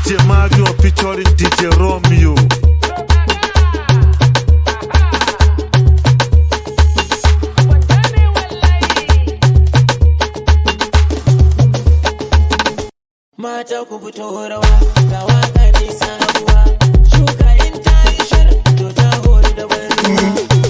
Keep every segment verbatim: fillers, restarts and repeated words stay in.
J Mario featuring D J Romeo. Mata ku fito rawa, ga waka dai sabuwa. Shuka in ta yi shirin, to ta hori da ban ruwa.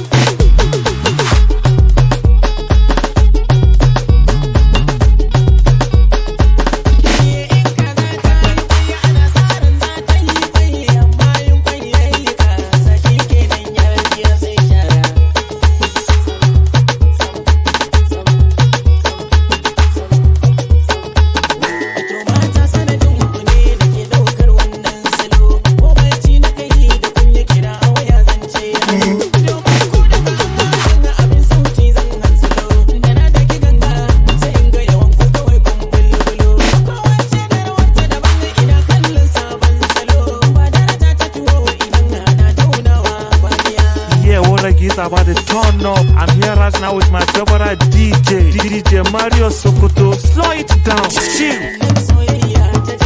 About the turn up. I'm here right now with my favorite D J, D J Mario Sokoto. Slow it down, chill.